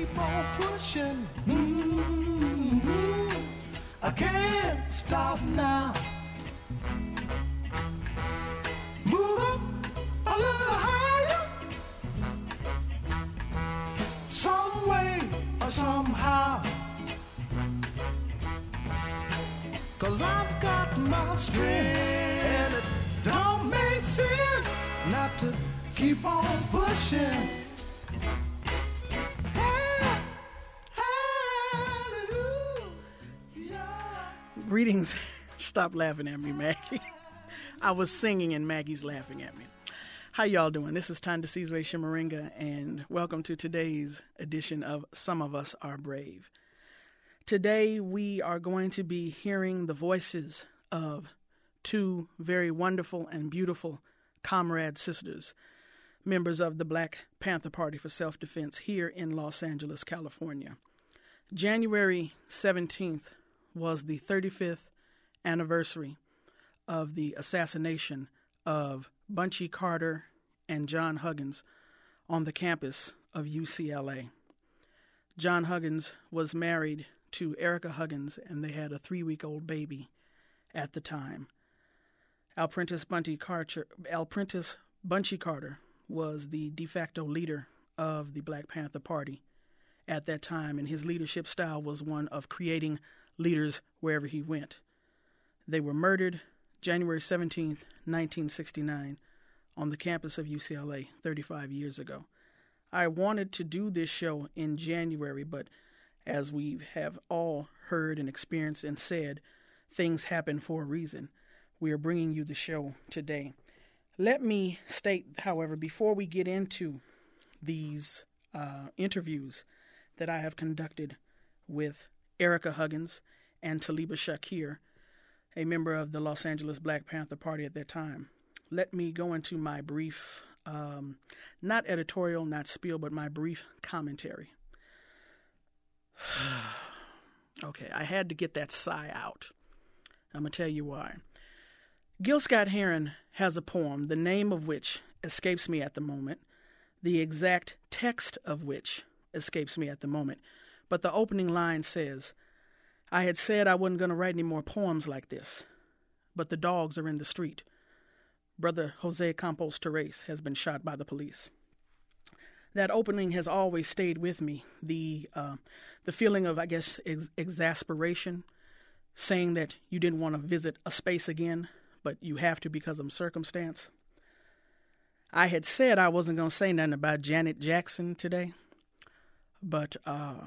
keep on pushing. I can't stop now. Move up a little higher, some way or somehow. 'Cause I've got my strength, and it don't make sense not to keep on pushing. Greetings. Stop laughing at me, Maggie. I was singing and Maggie's laughing at me. How y'all doing? This is Tanda Sizwe Shimaringa, and welcome to today's edition of Some of Us Are Brave. Today we are going to be hearing the voices of two very wonderful and beautiful comrade sisters, members of the Black Panther Party for Self-Defense here in Los Angeles, California. January 17th was the 35th anniversary of the assassination of Bunchy Carter and John Huggins on the campus of UCLA. John Huggins was married to Erica Huggins, and they had a 3-week-old baby at the time. Alprentice Bunchy Carter was the de facto leader of the Black Panther Party at that time, and his leadership style was one of creating leaders wherever he went. They were murdered January 17th, 1969, on the campus of UCLA 35 years ago. I wanted to do this show in January, but as we have all heard and experienced and said, things happen for a reason. We are bringing you the show today. Let me state, however, before we get into these interviews that I have conducted with Erica Huggins and Taliba Shakir, a member of the Los Angeles Black Panther Party at that time, let me go into my brief, not editorial, not spiel, but my brief commentary. Okay, I had to get that sigh out. I'm going to tell you why. Gil Scott-Heron has a poem, the name of which escapes me at the moment, the exact text of which escapes me at the moment, but the opening line says, "I had said I wasn't going to write any more poems like this, but the dogs are in the street. Brother Jose Campos Torres has been shot by the police." That opening has always stayed with me. The feeling of, I guess, exasperation, saying that you didn't want to visit a space again, but you have to because of circumstance. I had said I wasn't going to say nothing about Janet Jackson today, but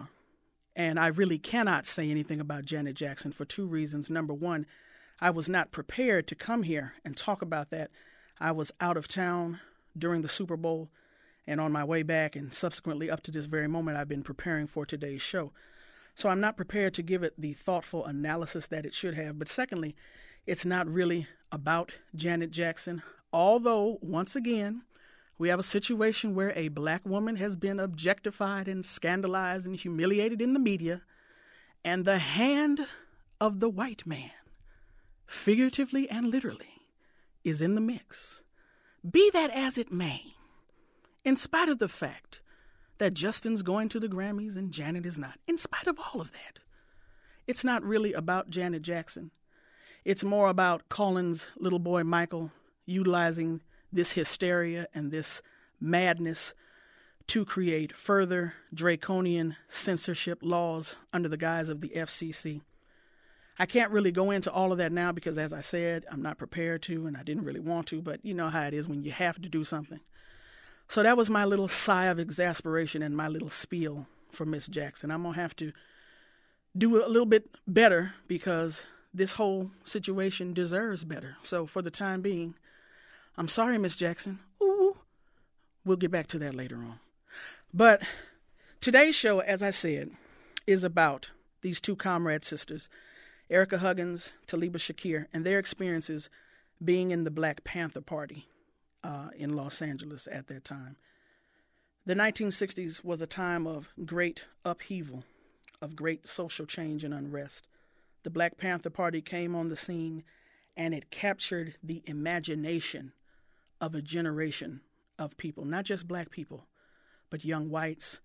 and I really cannot say anything about Janet Jackson for two reasons. Number one, I was not prepared to come here and talk about that. I was out of town during the Super Bowl, and on my way back and subsequently up to this very moment, I've been preparing for today's show. So I'm not prepared to give it the thoughtful analysis that it should have. But secondly, it's not really about Janet Jackson, although, once again, we have a situation where a black woman has been objectified and scandalized and humiliated in the media, and the hand of the white man, figuratively and literally, is in the mix. Be that as it may, in spite of the fact that Justin's going to the Grammys and Janet is not, in spite of all of that, it's not really about Janet Jackson. It's more about Colin's little boy Michael utilizing this hysteria and this madness to create further draconian censorship laws under the guise of the FCC. I can't really go into all of that now because, as I said, I'm not prepared to, and I didn't really want to, but you know how it is when you have to do something. So that was my little sigh of exasperation and my little spiel for Miss Jackson. I'm going to have to do a little bit better because this whole situation deserves better. So for the time being, I'm sorry, Miss Jackson. Ooh, we'll get back to that later on. But today's show, as I said, is about these two comrade sisters, Erica Huggins, Taliba Shakir, and their experiences being in the Black Panther Party in Los Angeles at that time. The 1960s was a time of great upheaval, of great social change and unrest. The Black Panther Party came on the scene, and it captured the imagination of a generation of people, not just black people, but young whites,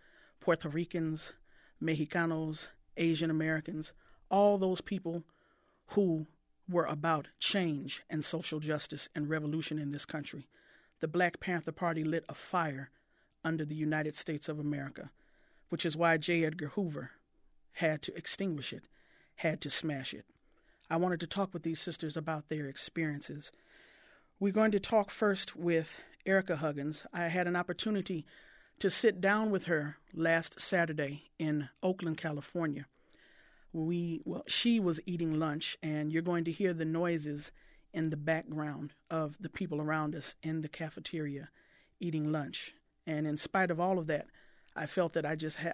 Puerto Ricans, Mexicanos, Asian Americans, all those people who were about change and social justice and revolution in this country. The Black Panther Party lit a fire under the United States of America, which is why J. Edgar Hoover had to extinguish it, had to smash it. I wanted to talk with these sisters about their experiences. We're going to talk first with Erica Huggins. I had an opportunity to sit down with her last Saturday in Oakland, California. She was eating lunch, and you're going to hear the noises in the background of the people around us in the cafeteria eating lunch. And in spite of all of that, I felt that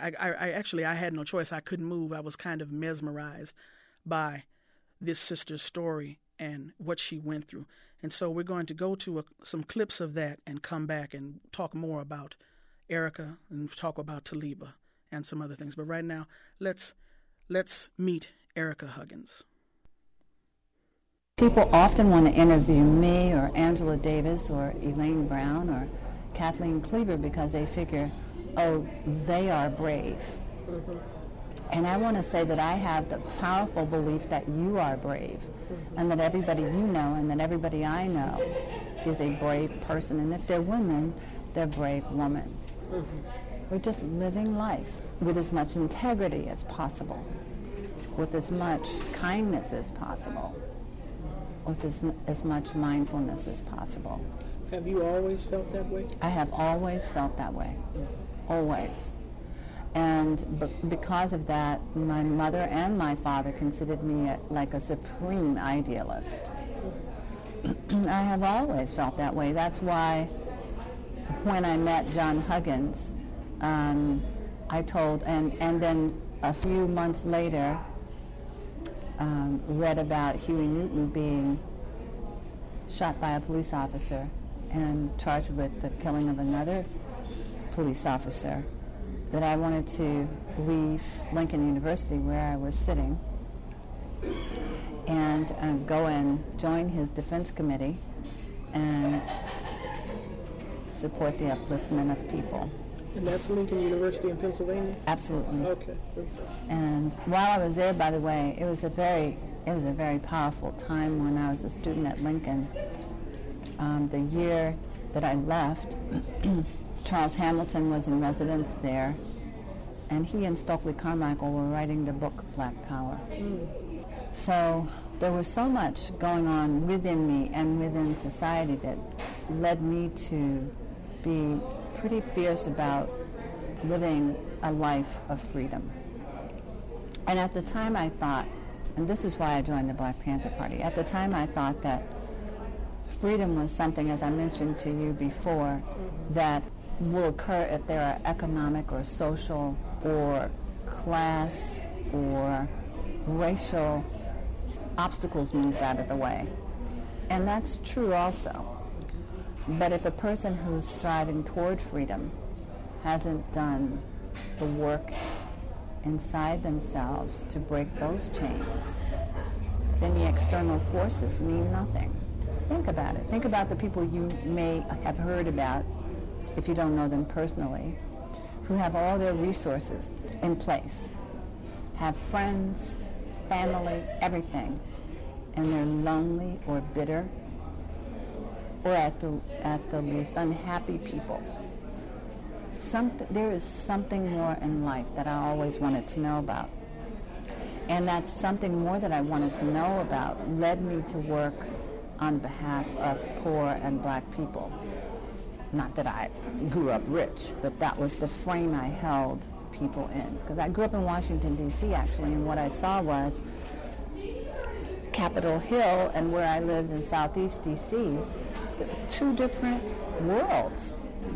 I had no choice. I couldn't move. I was kind of mesmerized by this sister's story and what she went through. And so we're going to go to some clips of that and come back and talk more about Erica and talk about Taliba and some other things. But right now, let's meet Erica Huggins. People often want to interview me or Angela Davis or Elaine Brown or Kathleen Cleaver because they figure, oh, they are brave. Mm-hmm. And I want to say that I have the powerful belief that you are brave, mm-hmm. and that everybody you know and that everybody I know is a brave person. And if they're women, they're brave women. Mm-hmm. We're just living life with as much integrity as possible, with as much kindness as possible, with as much mindfulness as possible. Have you always felt that way? I have always felt that way, always. And because of that, my mother and my father considered me like a supreme idealist. I have always felt that way. That's why when I met John Huggins, I told, and then a few months later, read about Huey Newton being shot by a police officer and charged with the killing of another police officer, that I wanted to leave Lincoln University, where I was sitting, and go and join his defense committee and support the upliftment of people. And that's Lincoln University in Pennsylvania? Absolutely. Okay. And while I was there, by the way, it was a very powerful time when I was a student at Lincoln. The year that I left, Charles Hamilton was in residence there, and he and Stokely Carmichael were writing the book Black Power. So there was so much going on within me and within society that led me to be pretty fierce about living a life of freedom. And at the time I thought, and this is why I joined the Black Panther Party, at the time I thought that freedom was something, as I mentioned to you before, that will occur if there are economic or social or class or racial obstacles moved out of the way. And that's true also. But if a person who's striving toward freedom hasn't done the work inside themselves to break those chains, then the external forces mean nothing. Think about it. Think about the people you may have heard about, if you don't know them personally, who have all their resources in place, have friends, family, everything, and they're lonely or bitter, or at the least unhappy people. There is something more in life that I always wanted to know about. And that something more that I wanted to know about led me to work on behalf of poor and black people. Not that I grew up rich, but that was the frame I held people in. Because I grew up in Washington, D.C. actually, and what I saw was Capitol Hill and where I lived in Southeast D.C., two different worlds.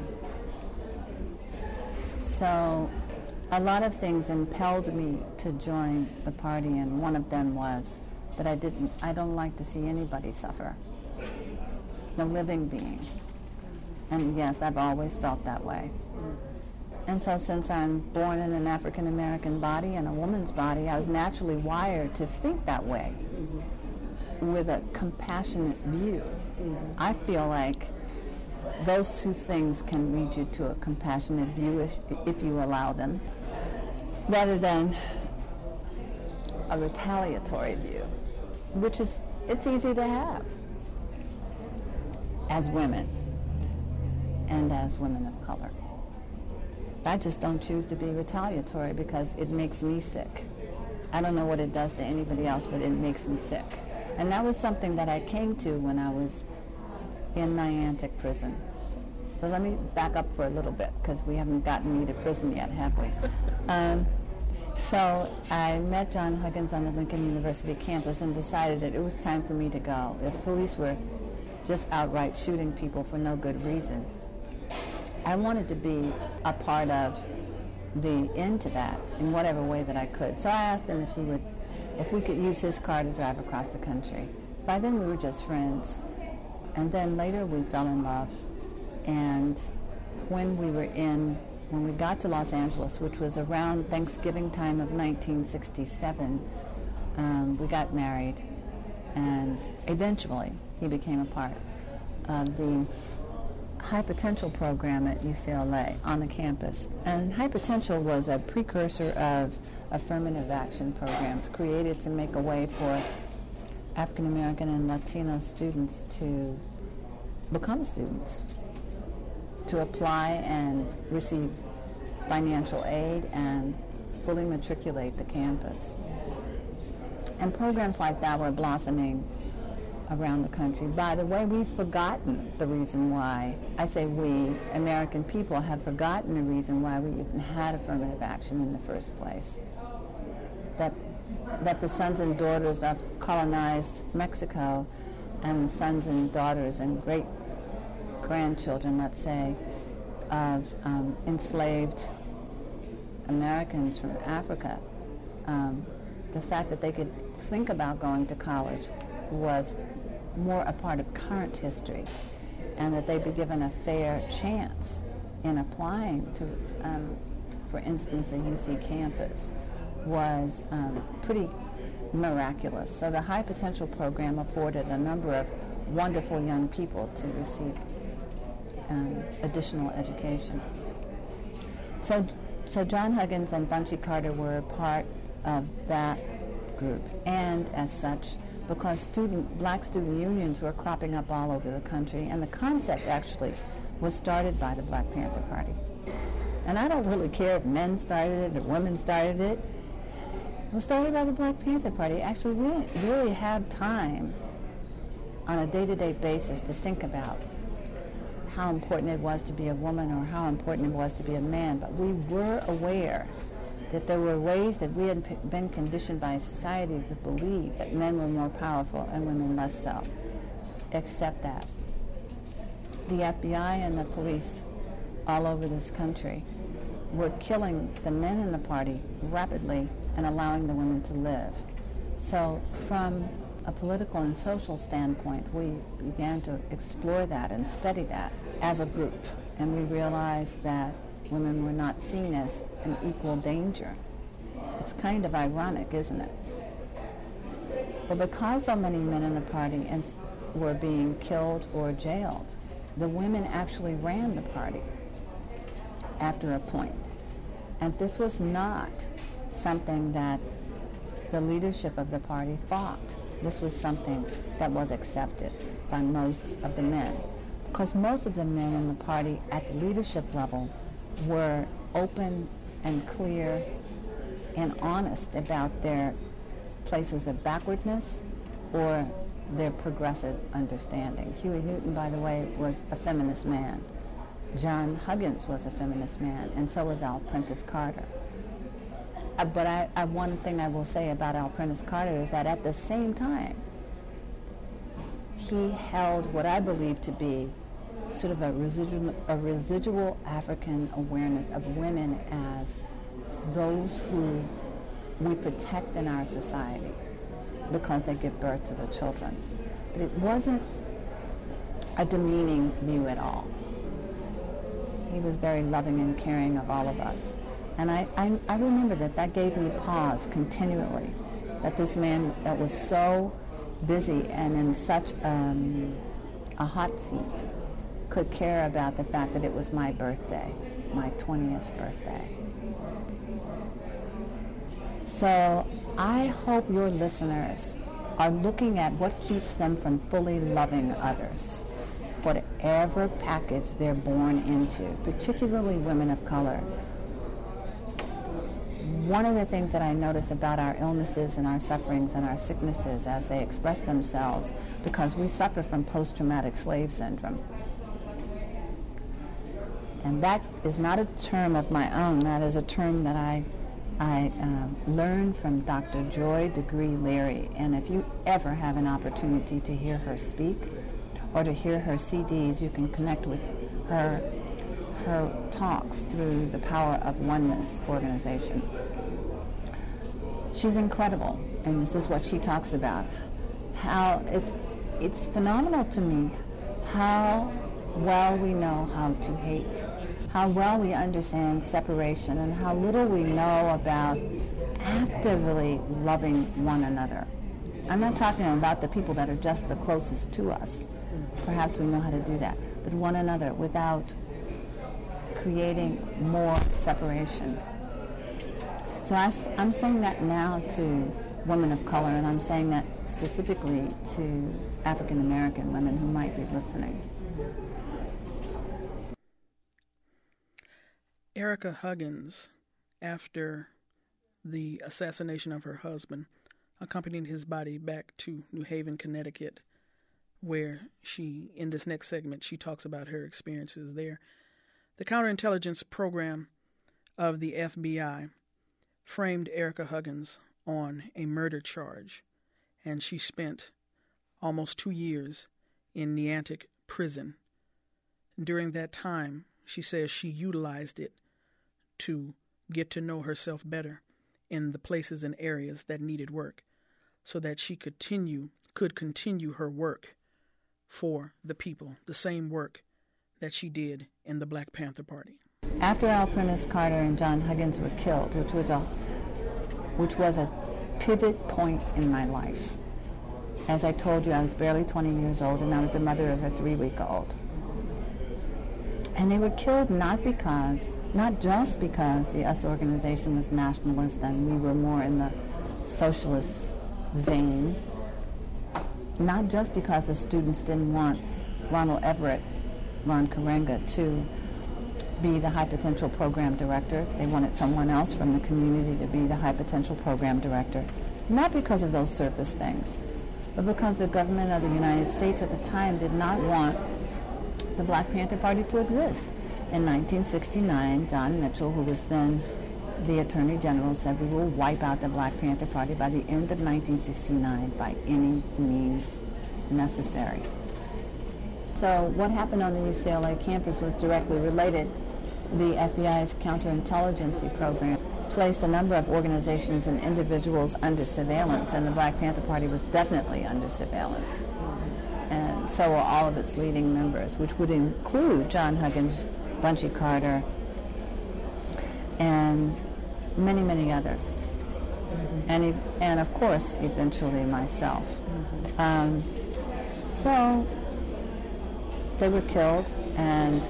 So a lot of things impelled me to join the party, and one of them was that I don't like to see anybody suffer, no living being. And yes, I've always felt that way. And so since I'm born in an African American body and a woman's body, I was naturally wired to think that way, with a compassionate view. I feel like those two things can lead you to a compassionate view if you allow them, rather than a retaliatory view, which is, it's easy to have as women and as women of color. I just don't choose to be retaliatory because it makes me sick. I don't know what it does to anybody else, but it makes me sick. And that was something that I came to when I was in Niantic prison. But let me back up for a little bit, because we haven't gotten me to prison yet, have we? So I met John Huggins on the Lincoln University campus and decided that it was time for me to go. If police were just outright shooting people for no good reason, I wanted to be a part of the end to that in whatever way that I could. So I asked him if we could use his car to drive across the country. By then we were just friends. And then later we fell in love. And when we got to Los Angeles, which was around Thanksgiving time of 1967, we got married. And eventually he became a part of the High Potential program at UCLA on the campus. And High Potential was a precursor of affirmative action programs created to make a way for African American and Latino students to become students, to apply and receive financial aid and fully matriculate the campus. And programs like that were blossoming around the country. By the way, we've forgotten the reason why. I say we, American people, have forgotten the reason why we even had affirmative action in the first place. That the sons and daughters of colonized Mexico and the sons and daughters and great-grandchildren, let's say, of enslaved Americans from Africa, the fact that they could think about going to college was more a part of current history, and that they'd be given a fair chance in applying to, for instance, a UC campus was pretty miraculous. So the High Potential program afforded a number of wonderful young people to receive additional education. So John Huggins and Bunchy Carter were a part of that group, and as such, because black student unions were cropping up all over the country, and the concept actually was started by the Black Panther Party. And I don't really care if men started it or women started it. It was started by the Black Panther Party. Actually, we didn't really have time on a day-to-day basis to think about how important it was to be a woman or how important it was to be a man, but we were aware that there were ways that we had been conditioned by society to believe that men were more powerful and women less so. Except that the FBI and the police all over this country were killing the men in the party rapidly and allowing the women to live. So from a political and social standpoint, we began to explore that and study that as a group, and we realized that women were not seen as an equal danger. It's kind of ironic, isn't it? But because so many men in the party were being killed or jailed, the women actually ran the party after a point. And this was not something that the leadership of the party fought. This was something that was accepted by most of the men, because most of the men in the party at the leadership level were open and clear and honest about their places of backwardness or their progressive understanding. Huey Newton, by the way, was a feminist man. John Huggins was a feminist man, and so was Al Prentice Carter. But one thing I will say about Al Prentice Carter is that at the same time, he held what I believe to be sort of a residual African awareness of women as those who we protect in our society because they give birth to the children. But it wasn't a demeaning view at all. He was very loving and caring of all of us. And I remember that gave me pause continually, that this man that was so busy and in such a hot seat could care about the fact that it was my birthday, my 20th birthday. So I hope your listeners are looking at what keeps them from fully loving others, whatever package they're born into, particularly women of color. One of the things that I notice about our illnesses and our sufferings and our sicknesses as they express themselves, because we suffer from post-traumatic slave syndrome. And that is not a term of my own. That is a term that I learned from Dr. Joy DeGruy-Leary. And if you ever have an opportunity to hear her speak or to hear her CDs, you can connect with her talks through the Power of Oneness organization. She's incredible, and this is what she talks about. How it's phenomenal to me how well we know how to hate, how well we understand separation, and how little we know about actively loving one another. I'm not talking about the people that are just the closest to us. Perhaps we know how to do that, but one another without creating more separation. So I'm saying that now to women of color, and I'm saying that specifically to African American women who might be listening. Ericka Huggins, after the assassination of her husband, accompanied his body back to New Haven, Connecticut, where she, in this next segment, she talks about her experiences there. The counterintelligence program of the FBI framed Ericka Huggins on a murder charge, and she spent almost 2 years in Neantic prison. During that time, she says she utilized it to get to know herself better in the places and areas that needed work, so that she could continue her work for the people, the same work that she did in the Black Panther Party. After Al Prentice Carter and John Huggins were killed, which was a pivot point in my life. As I told you, I was barely 20 years old, and I was the mother of a 3-week-old. And they were killed not just because the US organization was nationalist and we were more in the socialist vein, not just because the students didn't want Ronald Everett, Ron Karenga, to be the high potential program director. They wanted someone else from the community to be the high potential program director. Not because of those surface things, but because the government of the United States at the time did not want the Black Panther Party to exist. In 1969, John Mitchell, who was then the Attorney General, said we will wipe out the Black Panther Party by the end of 1969 by any means necessary. So what happened on the UCLA campus was directly related. The FBI's counterintelligence program placed a number of organizations and individuals under surveillance, and the Black Panther Party was definitely under surveillance. And so were all of its leading members, which would include John Huggins, Bunchy Carter, and many, many others. And of course, eventually myself. So they were killed, and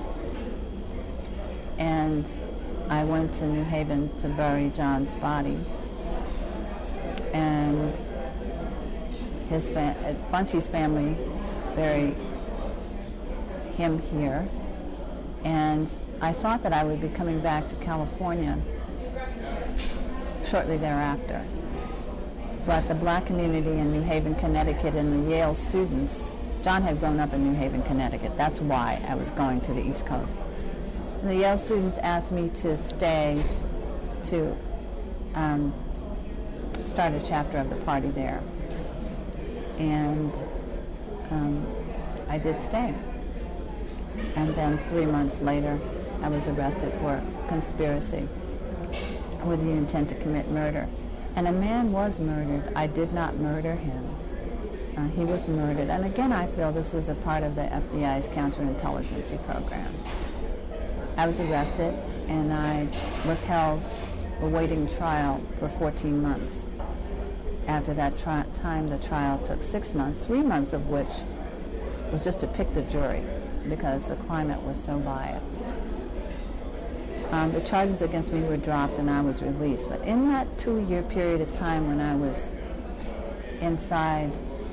I went to New Haven to bury John's body. And Bunchy's family buried him here. And I thought that I would be coming back to California shortly thereafter. But the black community in New Haven, Connecticut, and the Yale students, John had grown up in New Haven, Connecticut. That's why I was going to the East Coast. And the Yale students asked me to stay to start a chapter of the party there. And I did stay. And then 3 months later, I was arrested for conspiracy with the intent to commit murder. And a man was murdered. I did not murder him. He was murdered. And again, I feel this was a part of the FBI's counterintelligence program. I was arrested, and I was held awaiting trial for 14 months. After that time, the trial took 6 months, 3 months of which was just to pick the jury. because the climate was so biased. The charges against me were dropped and I was released. But in that 2-year period of time when I was inside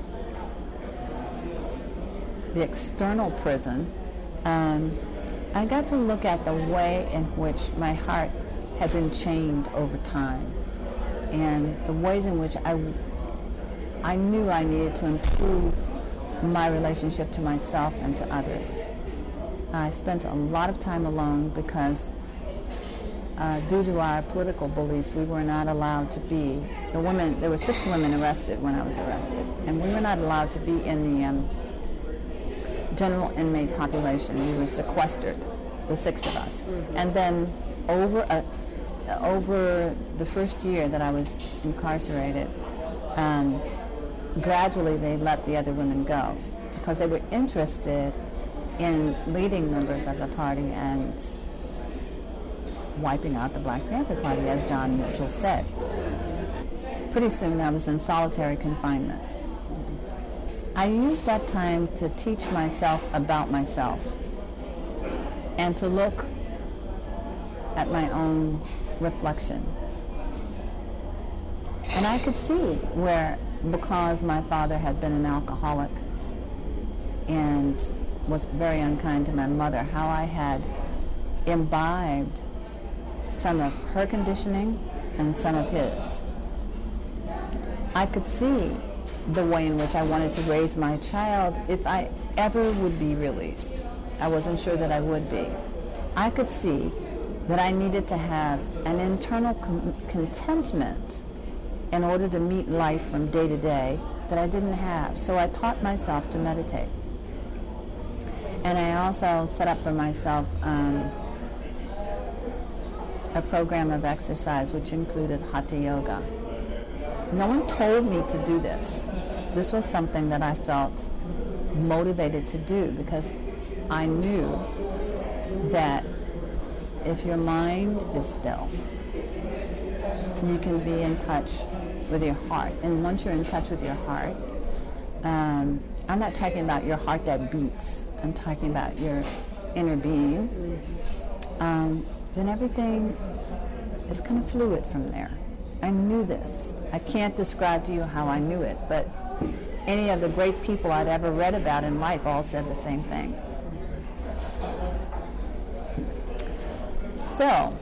the external prison, I got to look at the way in which my heart had been chained over time and the ways in which I knew I needed to improve my relationship to myself and to others. I spent a lot of time alone because due to our political beliefs, we were not allowed to be, there were 6 women arrested when I was arrested, and we were not allowed to be in the general inmate population. We were sequestered, the 6 of us. Mm-hmm. And then over the first year that I was incarcerated, gradually they let the other women go because they were interested in leading members of the party and wiping out the Black Panther Party, as John Mitchell said. Pretty soon I was in solitary confinement. I used that time to teach myself about myself and to look at my own reflection. And I could see where, because my father had been an alcoholic and was very unkind to my mother, how I had imbibed some of her conditioning and some of his. I could see the way in which I wanted to raise my child if I ever would be released. I wasn't sure that I would be. I could see that I needed to have an internal contentment in order to meet life from day to day that I didn't have. So I taught myself to meditate. And I also set up for myself a program of exercise which included Hatha Yoga. No one told me to do this. This was something that I felt motivated to do because I knew that if your mind is still, you can be in touch with your heart. And once you're in touch with your heart, I'm not talking about your heart that beats. I'm talking about your inner being. Then everything is kind of fluid from there. I knew this. I can't describe to you how I knew it, but any of the great people I'd ever read about in life all said the same thing. So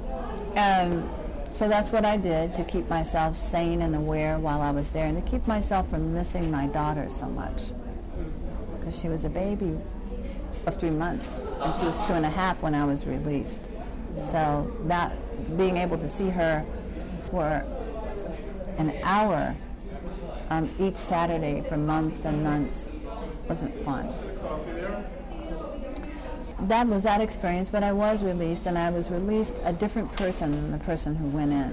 that's what I did to keep myself sane and aware while I was there, and to keep myself from missing my daughter so much, because she was a baby of 3 months, and she was 2.5 when I was released. So that being able to see her for an hour each Saturday for months and months wasn't fun. That was that experience, but I was released, and I was released a different person than the person who went in.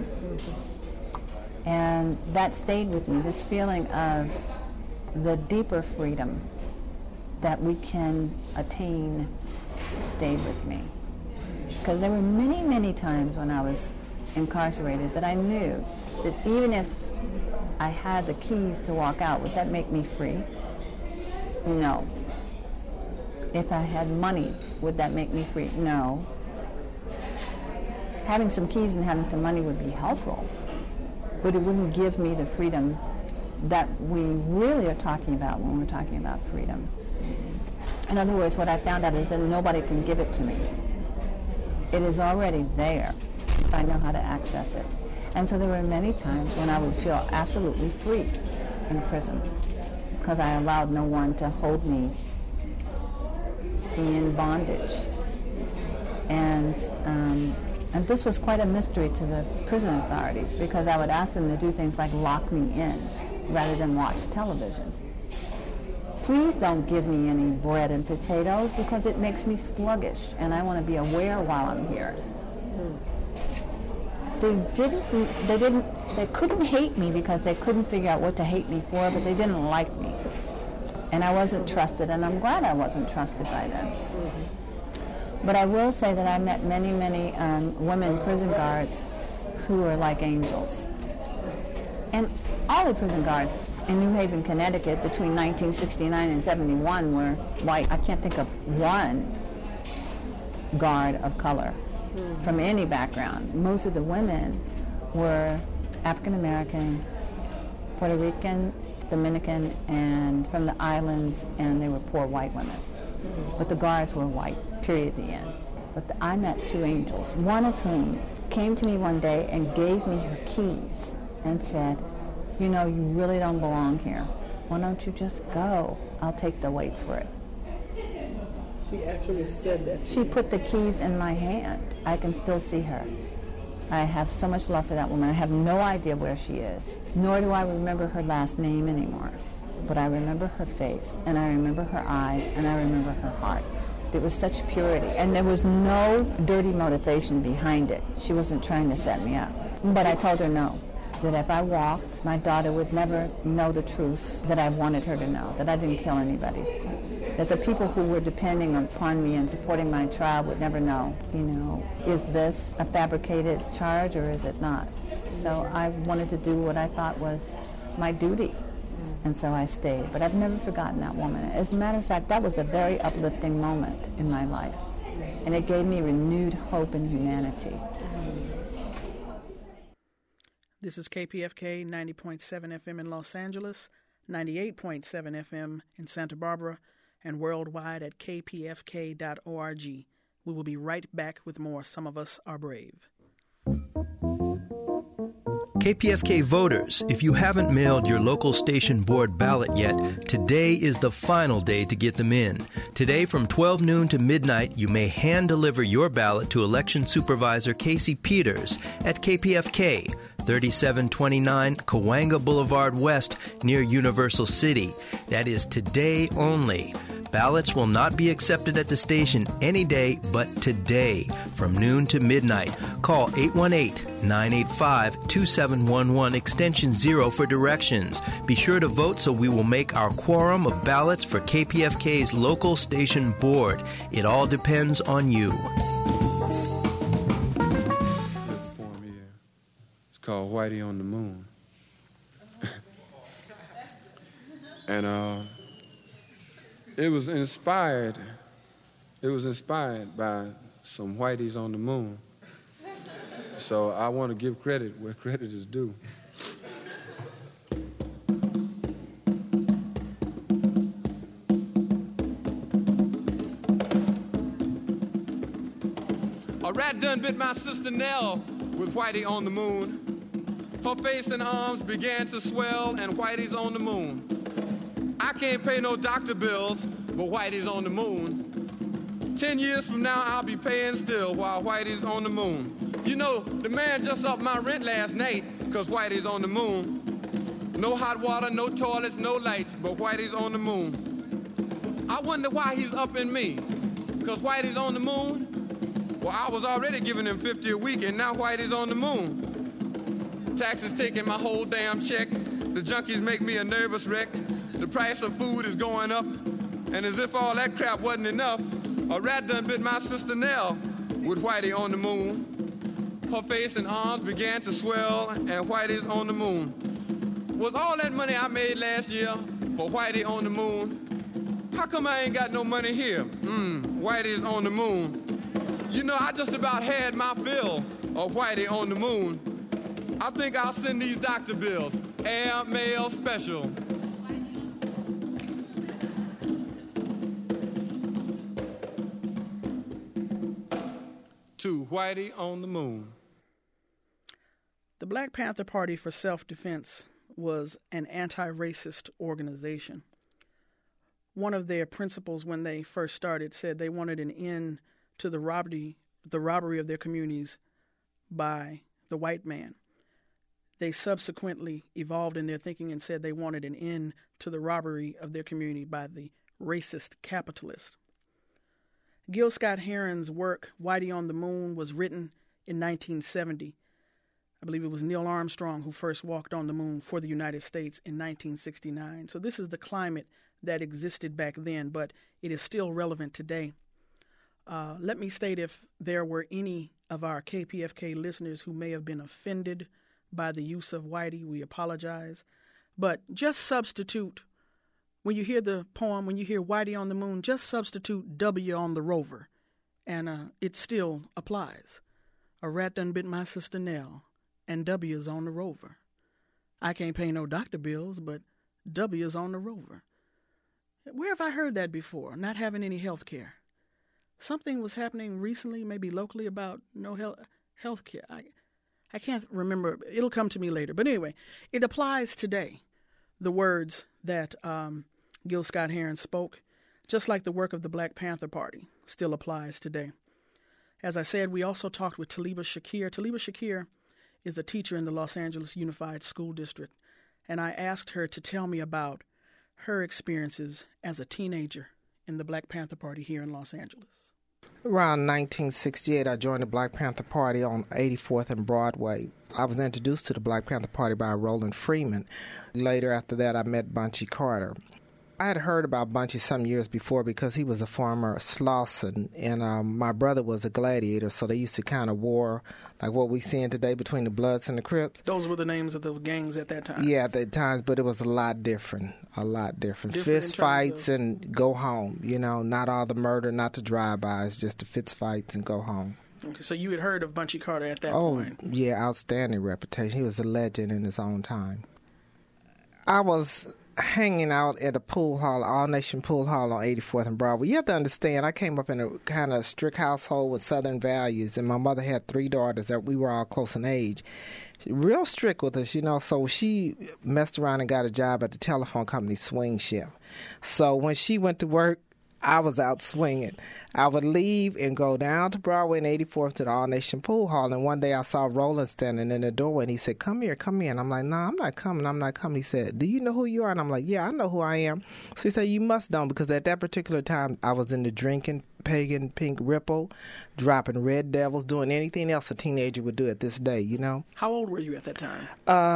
And that stayed with me, this feeling of the deeper freedom that we can attain stayed with me. Because there were many, many times when I was incarcerated that I knew that even if I had the keys to walk out, would that make me free? No. If I had money, would that make me free? No. Having some keys and having some money would be helpful, but it wouldn't give me the freedom that we really are talking about when we're talking about freedom. In other words, what I found out is that nobody can give it to me. It is already there if I know how to access it. And so there were many times when I would feel absolutely free in prison because I allowed no one to hold me in bondage. And this was quite a mystery to the prison authorities, because I would ask them to do things like lock me in rather than watch television. Please don't give me any bread and potatoes because it makes me sluggish and I want to be aware while I'm here. They couldn't hate me because they couldn't figure out what to hate me for, but they didn't like me. And I wasn't trusted, and I'm glad I wasn't trusted by them. But I will say that I met many, many women prison guards who were like angels. And all the prison guards in New Haven, Connecticut, between 1969 and 71 were white. I can't think of one guard of color from any background. Most of the women were African American, Puerto Rican, Dominican, and from the islands, and they were poor white women. But the guards were white, period, the end. But I met two angels, one of whom came to me one day and gave me her keys and said, you know, you really don't belong here. Why don't you just go? I'll take the weight for it. She actually said that. She put the keys in my hand. I can still see her. I have so much love for that woman. I have no idea where she is, nor do I remember her last name anymore. But I remember her face, and I remember her eyes, and I remember her heart. There was such purity, and there was no dirty motivation behind it. She wasn't trying to set me up. But I told her no, that if I walked, my daughter would never know the truth that I wanted her to know, that I didn't kill anybody, that the people who were depending upon me and supporting my trial would never know, you know, is this a fabricated charge or is it not? So I wanted to do what I thought was my duty. And so I stayed. But I've never forgotten that woman. As a matter of fact, that was a very uplifting moment in my life. And it gave me renewed hope in humanity. This is KPFK 90.7 FM in Los Angeles, 98.7 FM in Santa Barbara, and worldwide at kpfk.org. We will be right back with more Some of Us Are Brave. KPFK voters, if you haven't mailed your local station board ballot yet, today is the final day to get them in. Today from 12 noon to midnight, you may hand-deliver your ballot to Election Supervisor Casey Peters at KPFK, 3729 Cahuenga Boulevard West near Universal City. That is today only. Ballots will not be accepted at the station any day but today from noon to midnight. Call 818-985-2711 extension 0 for directions. Be sure to vote so we will make our quorum of ballots for KPFK's local station board. It all depends on you. It's called Whitey on the Moon. And it was inspired by some whiteys on the moon. So I want to give credit where credit is due. A rat done bit my sister Nell with Whitey on the moon. Her face and arms began to swell, and Whitey's on the moon. I can't pay no doctor bills, but Whitey's on the moon. 10 years from now, I'll be paying still while Whitey's on the moon. You know, the man just upped my rent last night, cause Whitey's on the moon. No hot water, no toilets, no lights, but Whitey's on the moon. I wonder why he's upping me, cause Whitey's on the moon? Well, I was already giving him $50 a week, and now Whitey's on the moon. Taxes taking my whole damn check. The junkies make me a nervous wreck. The price of food is going up, and as if all that crap wasn't enough, a rat done bit my sister Nell with Whitey on the moon. Her face and arms began to swell, and Whitey's on the moon. Was all that money I made last year for Whitey on the moon? How come I ain't got no money here? Whitey's on the moon. You know, I just about had my fill of Whitey on the moon. I think I'll send these doctor bills, air, mail, special. To Whitey on the moon. The Black Panther Party for Self-Defense was an anti-racist organization. One of their principles when they first started said they wanted an end to the robbery of their communities by the white man. They subsequently evolved in their thinking and said they wanted an end to the robbery of their community by the racist capitalist. Gil Scott-Heron's work, Whitey on the Moon, was written in 1970. I believe it was Neil Armstrong who first walked on the moon for the United States in 1969. So this is the climate that existed back then, but it is still relevant today. Let me state, if there were any of our KPFK listeners who may have been offended by the use of Whitey, we apologize. But just substitute, when you hear the poem, when you hear Whitey on the Moon, just substitute W on the rover, and it still applies. A rat done bit my sister Nell, and W's on the rover. I can't pay no doctor bills, but W's on the rover. Where have I heard that before, not having any health care? Something was happening recently, maybe locally, about no health care. I can't remember. It'll come to me later. But anyway, it applies today. The words that Gil Scott-Heron spoke, just like the work of the Black Panther Party, still applies today. As I said, we also talked with Taliba Shakir. Taliba Shakir is a teacher in the Los Angeles Unified School District, and I asked her to tell me about her experiences as a teenager in the Black Panther Party here in Los Angeles. Around 1968, I joined the Black Panther Party on 84th and Broadway. I was introduced to the Black Panther Party by Roland Freeman. Later after that, I met Bunchy Carter. I had heard about Bunchy some years before because he was a former Slauson, and my brother was a gladiator, so they used to kind of war like what we seeing today between the Bloods and the Crips. Those were the names of the gangs at that time? Yeah, at that times, but it was a lot different. Fist fights and go home, not all the murder, not the drive-bys, just the fist fights and go home. Okay, so you had heard of Bunchy Carter at that point? Oh, yeah, outstanding reputation. He was a legend in his own time. I was hanging out at a pool hall, All Nation Pool Hall on 84th and Broadway. You have to understand, I came up in a kind of strict household with Southern values, and my mother had 3 daughters that we were all close in age. Real strict with us, so she messed around and got a job at the telephone company swing shift. So when she went to work, I was out swinging. I would leave and go down to Broadway and 84th to the All Nation Pool Hall, and one day I saw Roland standing in the doorway, and he said, come here. And I'm like, no, I'm not coming. He said, do you know who you are? And I'm like, yeah, I know who I am. So he said, you must know, because at that particular time, I was into drinking Pagan Pink Ripple, dropping Red Devils, doing anything else a teenager would do at this day, How old were you at that time?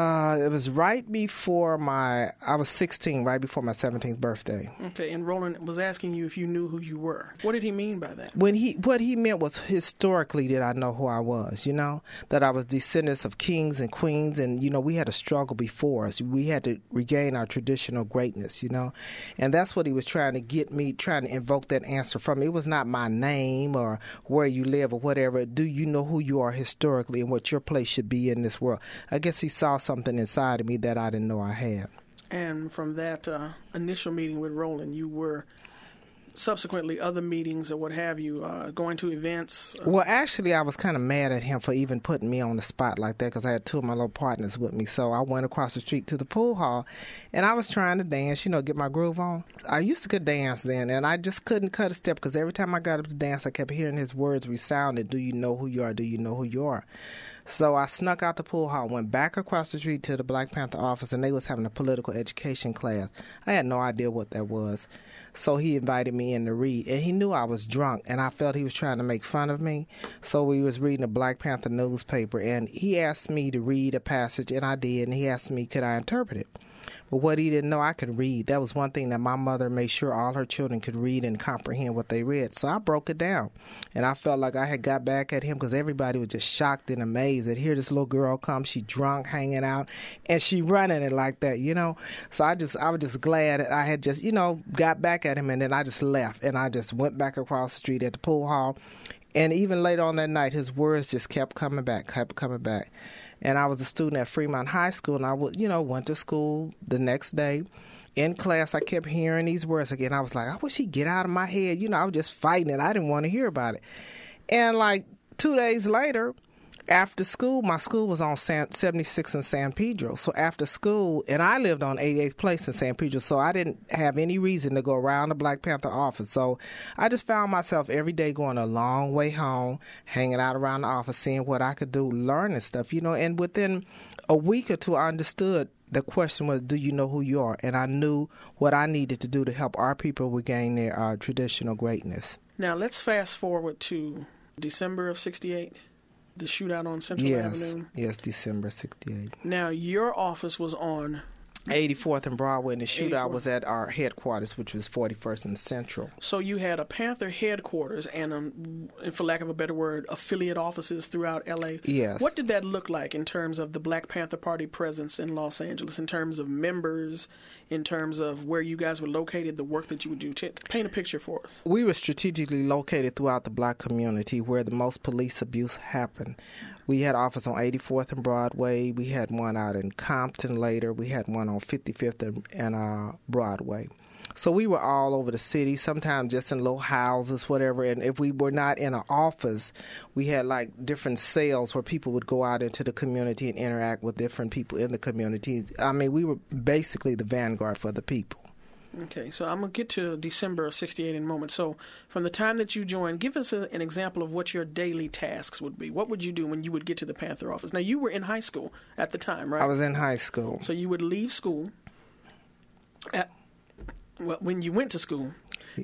It was right before I was 16, right before my 17th birthday. Okay, and Roland was asking you if you knew who you were. What did he mean by that? What he meant was historically did I know who I was, that I was descendants of kings and queens, and, we had a struggle before us. We had to regain our traditional greatness, and that's what he was trying to get me, trying to invoke that answer from me. It was not my name or where you live or whatever. Do you know who you are historically and what your place should be in this world? I guess he saw something inside of me that I didn't know I had. And from that initial meeting with Roland, you were subsequently other meetings or what have you, going to events? Well, actually, I was kind of mad at him for even putting me on the spot like that, because I had 2 of my little partners with me. So I went across the street to the pool hall, and I was trying to dance, get my groove on. I used to could dance then, and I just couldn't cut a step, because every time I got up to dance, I kept hearing his words resounded, do you know who you are, do you know who you are? So I snuck out the pool hall, went back across the street to the Black Panther office, and they was having a political education class. I had no idea what that was. So he invited me in to read, and he knew I was drunk, and I felt he was trying to make fun of me. So we was reading a Black Panther newspaper, and he asked me to read a passage, and I did, and he asked me could I interpret it. But what he didn't know, I could read. That was one thing that my mother made sure all her children could read and comprehend what they read. So I broke it down. And I felt like I had got back at him, because everybody was just shocked and amazed that here this little girl comes, she drunk, hanging out, and she running it like that, So I was just glad that I had just, got back at him, and then I just left. And I just went back across the street at the pool hall. And even later on that night, his words just kept coming back. And I was a student at Fremont High School, and I would, went to school the next day. In class, I kept hearing these words again. I was like, I wish he'd get out of my head. I was just fighting it. I didn't want to hear about it. And like 2 days later, after school, my school was on 76 in San Pedro. So after school, and I lived on 88th Place in San Pedro, so I didn't have any reason to go around the Black Panther office. So I just found myself every day going a long way home, hanging out around the office, seeing what I could do, learning stuff, and within a week or two, I understood the question was, do you know who you are? And I knew what I needed to do to help our people regain their traditional greatness. Now, let's fast forward to December of 68. The shootout on Central Avenue? Yes, December 68. Now, your office was on 84th and Broadway, and the shootout 84th. was at our headquarters, which was 41st and Central. So you had a Panther headquarters and, for lack of a better word, affiliate offices throughout L.A.? Yes. What did that look like in terms of the Black Panther Party presence in Los Angeles, in terms of members, in terms of where you guys were located, the work that you would do? Paint a picture for us. We were strategically located throughout the black community where the most police abuse happened. We had an office on 84th and Broadway. We had one out in Compton later. We had one on 55th and Broadway. So we were all over the city, sometimes just in little houses, whatever. And if we were not in an office, we had like different cells where people would go out into the community and interact with different people in the community. I mean, we were basically the vanguard for the people. Okay, so I'm going to get to December of 68 in a moment. So from the time that you joined, give us an example of what your daily tasks would be. What would you do when you would get to the Panther office? Now, you were in high school at the time, right? I was in high school. So you would leave school. When you went to school,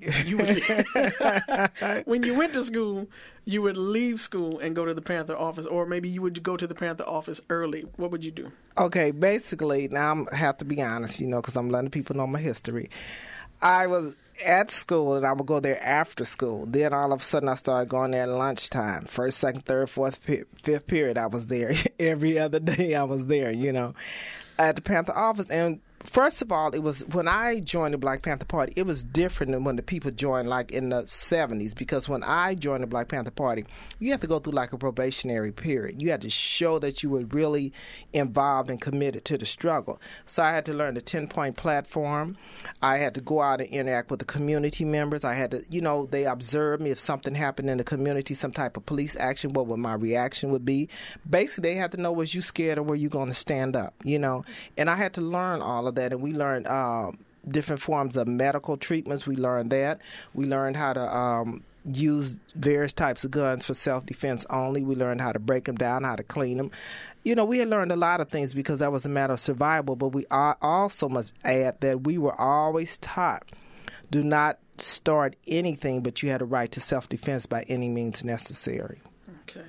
when you went to school, you would leave school and go to the Panther office, or maybe you would go to the Panther office early. What would you do? Okay, basically, now I have to be honest, because I'm letting people know my history. I was at school, and I would go there after school. Then all of a sudden, I started going there at lunchtime. First, second, third, fourth, fifth period, I was there. Every other day, I was there, at the Panther office. And first of all, it was when I joined the Black Panther Party, it was different than when the people joined like in the 70s, because when I joined the Black Panther Party, you had to go through like a probationary period. You had to show that you were really involved and committed to the struggle. So I had to learn the 10-point platform. I had to go out and interact with the community members. I had to, they observed me. If something happened in the community, some type of police action, what would my reaction would be. Basically, they had to know, was you scared or were you going to stand up, And I had to learn all of that, and we learned different forms of medical treatments. We learned that. We learned how to use various types of guns for self-defense only. We learned how to break them down, how to clean them. We had learned a lot of things because that was a matter of survival, but we also must add that we were always taught, do not start anything, but you had a right to self-defense by any means necessary. Okay.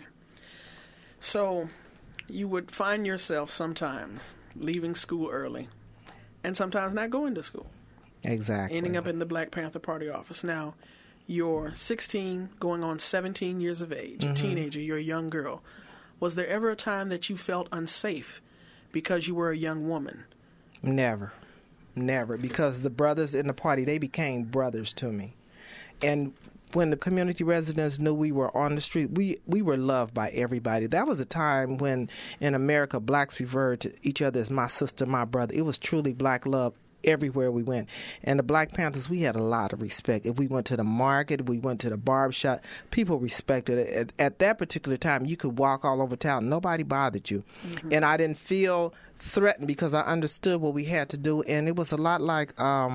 So you would find yourself sometimes leaving school early and sometimes not going to school. Exactly. Ending up in the Black Panther Party office. Now, you're 16, going on 17 years of age, a teenager, you're a young girl. Was there ever a time that you felt unsafe because you were a young woman? Never. Because the brothers in the party, they became brothers to me. And when the community residents knew we were on the street, we were loved by everybody. That was a time when, in America, blacks referred to each other as my sister, my brother. It was truly black love everywhere we went. And the Black Panthers, we had a lot of respect. If we went to the market, if we went to the barbershop, people respected it. At that particular time, you could walk all over town. Nobody bothered you. Mm-hmm. And I didn't feel threatened because I understood what we had to do. And it was a lot like...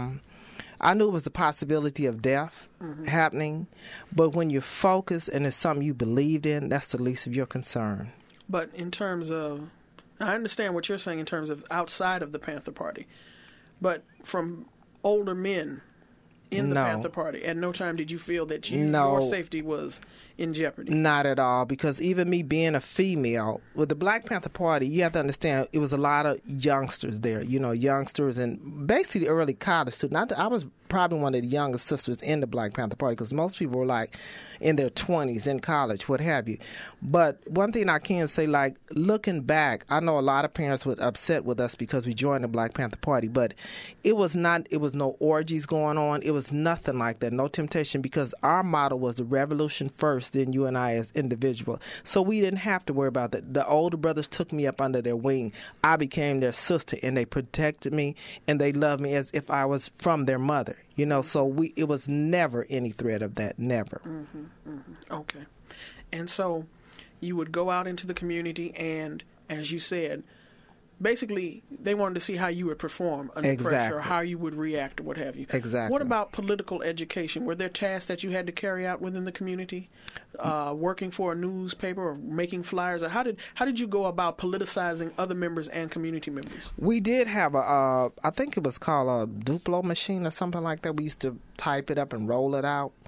I knew it was the possibility of death happening, but when you're focused and it's something you believed in, that's the least of your concern. But in terms of, I understand what you're saying in terms of outside of the Panther Party, but from older men in the Panther Party, at no time did you feel that your safety was in jeopardy? Not at all, because even me being a female, with the Black Panther Party, you have to understand it was a lot of youngsters there, youngsters and basically early college students. I was probably one of the youngest sisters in the Black Panther Party because most people were like in their 20s, in college, what have you. But one thing I can say, like, looking back, I know a lot of parents were upset with us because we joined the Black Panther Party, but it was no orgies going on. It was nothing like that, no temptation, because our motto was the revolution first, then you and I as individuals. So we didn't have to worry about that. The older brothers took me up under their wing. I became their sister, and they protected me, and they loved me as if I was from their mother. So it was never any threat of that, never. Okay. And so you would go out into the community and, as you said, basically they wanted to see how you would perform under pressure, how you would react or what have you. Exactly. What about political education? Were there tasks that you had to carry out within the community? Working for a newspaper or making flyers? Or how did you go about politicizing other members and community members? We did have I think it was called a Duplo machine or something like that. We used to type it up and roll it out.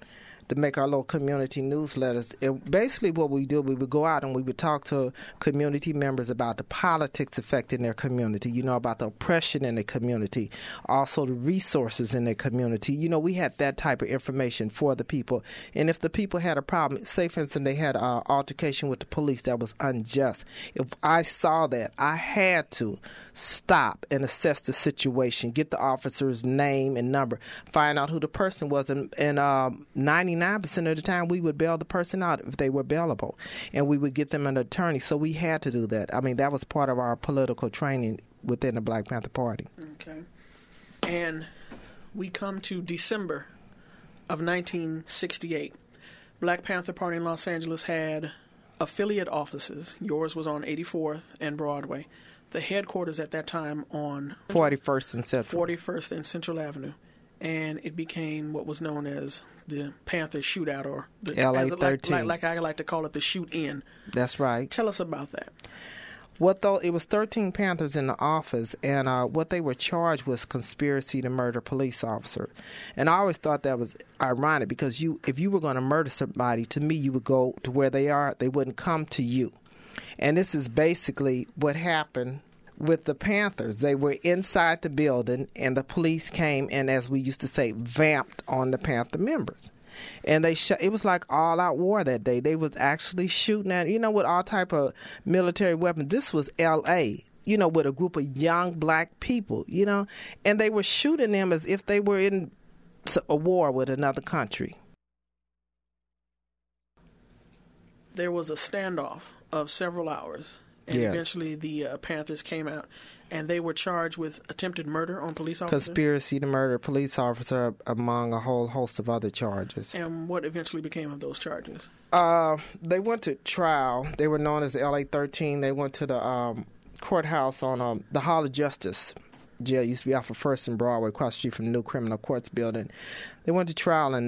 to make our little community newsletters. Basically what we do, we would go out and we would talk to community members about the politics affecting their community, you know, about the oppression in the community, also the resources in their community. You know, we had that type of information for the people. And if the people had a problem, say for instance they had an altercation with the police that was unjust, if I saw that, I had to stop and assess the situation, get the officer's name and number, find out who the person was, and 99% of the time we would bail the person out if they were bailable, and we would get them an attorney. So we had to do that. I mean, that was part of our political training within the Black Panther Party. Okay. And we come to December of 1968. Black Panther Party in Los Angeles had affiliate offices. Yours was on 84th and Broadway. The headquarters at that time on 41st and Central. 41st and Central Avenue. And it became what was known as the Panther Shootout, or the LA 13. like I like to call it, the shoot-in. That's right. Tell us about that. It was 13 Panthers in the office, and what they were charged was conspiracy to murder a police officer. And I always thought that was ironic, because if you were going to murder somebody, to me, you would go to where they are. They wouldn't come to you. And this is basically what happened with the Panthers. They were inside the building, and the police came and, as we used to say, vamped on the Panther members. And it was like all-out war that day. They was actually shooting at, with all type of military weapons. This was L.A., with a group of young black people, and they were shooting them as if they were in a war with another country. There was a standoff of several hours, and yes. Eventually the Panthers came out, and they were charged with attempted murder on police officers? Conspiracy to murder a police officer, among a whole host of other charges. And what eventually became of those charges? They went to trial. They were known as the LA 13. They went to the courthouse on the Hall of Justice. Jail used to be off of 1st and Broadway, across the street from the new criminal courts building. They went to trial in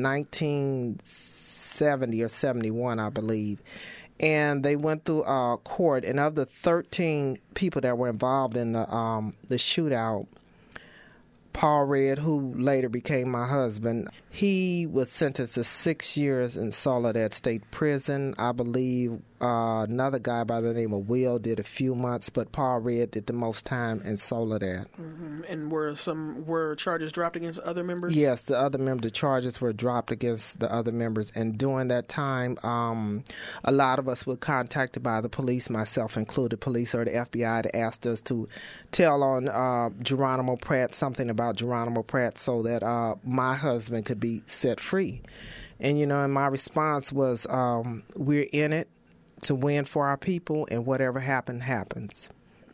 1970 or 71, I believe. And they went through court, and of the 13 people that were involved in the shootout, Paul Redd, who later became my husband, he was sentenced to 6 years in Soledad State Prison. I believe another guy by the name of Will did a few months, but Paul Redd did the most time in Soledad. Mm-hmm. And were charges dropped against other members? Yes, the charges were dropped against the other members. And during that time, a lot of us were contacted by the police, myself included, police or the FBI, that asked us to tell on Geronimo Pratt, something about Geronimo Pratt, so that my husband could be set free. And, and my response was, we're in it to win for our people, and whatever happens.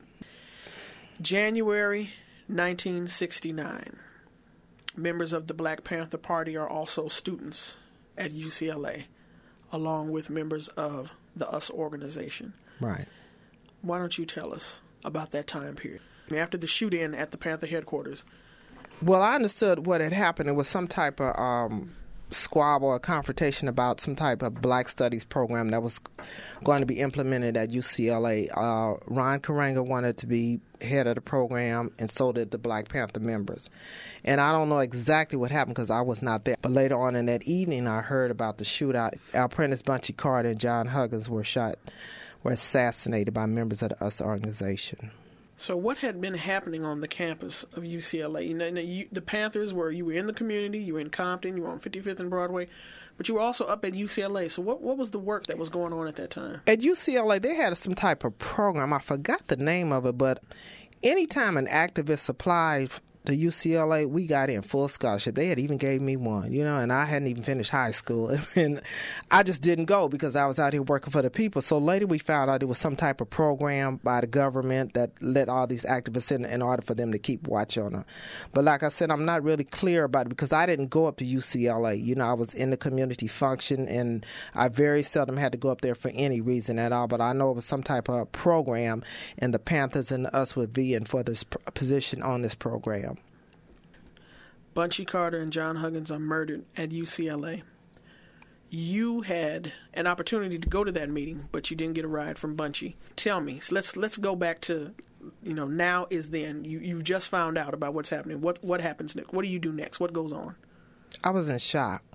January 1969. Members of the Black Panther Party are also students at UCLA, along with members of the US organization. Right. Why don't you tell us about that time period? After the shoot-in at the Panther headquarters. Well, I understood what had happened. It was some type of squabble or confrontation about some type of Black Studies program that was going to be implemented at UCLA. Ron Karenga wanted to be head of the program, and so did the Black Panther members. And I don't know exactly what happened because I was not there. But later on in that evening, I heard about the shootout. Prentice Bunchy Carter and John Huggins were assassinated by members of the US organization. So what had been happening on the campus of UCLA? The Panthers you were in the community, you were in Compton, you were on 55th and Broadway, but you were also up at UCLA. So what was the work that was going on at that time? At UCLA, they had some type of program. I forgot the name of it, but anytime an activist applied to UCLA, we got in full scholarship. They had even gave me one, and I hadn't even finished high school. And I just didn't go because I was out here working for the people. So later we found out it was some type of program by the government that let all these activists in order for them to keep watch on them. But like I said, I'm not really clear about it because I didn't go up to UCLA. I was in the community function, and I very seldom had to go up there for any reason at all. But I know it was some type of program, and the Panthers and us would be in for this position on this program. Bunchy Carter and John Huggins are murdered at UCLA. You had an opportunity to go to that meeting, but you didn't get a ride from Bunchy. Tell me, so let's go back to, now is then. You've just found out about what's happening. What happens next? What do you do next? What goes on? I was in shock.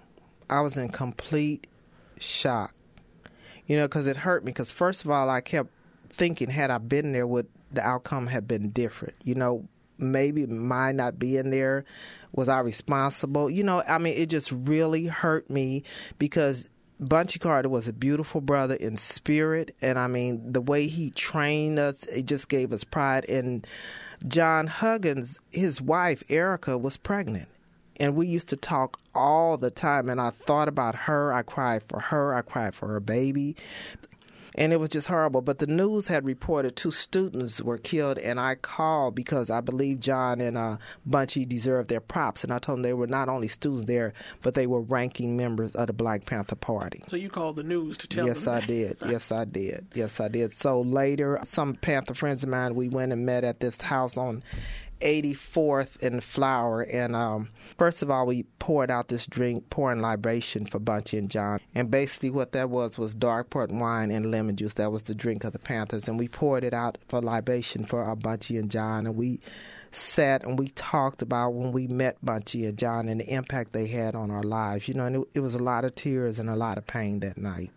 I was in complete shock, because it hurt me. Because first of all, I kept thinking, had I been there, would the outcome have been different? Maybe my not being there, was I responsible? It just really hurt me because Bunchy Carter was a beautiful brother in spirit, and the way he trained us, it just gave us pride. And John Huggins, his wife Erica, was pregnant, and we used to talk all the time, and I thought about her. I cried for her baby, and it was just horrible. But the news had reported 2 students were killed, and I called because I believe John and Bunchy deserved their props. And I told them they were not only students there, but they were ranking members of the Black Panther Party. So you called the news to tell them Yes, I did. Yes, I did. So later, some Panther friends of mine, we went and met at this house on 84th and Flower, and first of all, we poured out this drink, pouring libation for Bunchy and John, and basically what that was dark port wine and lemon juice. That was the drink of the Panthers, and we poured it out for libation for Bunchy and John, and we sat and we talked about when we met Bunchy and John and the impact they had on our lives, and it was a lot of tears and a lot of pain that night,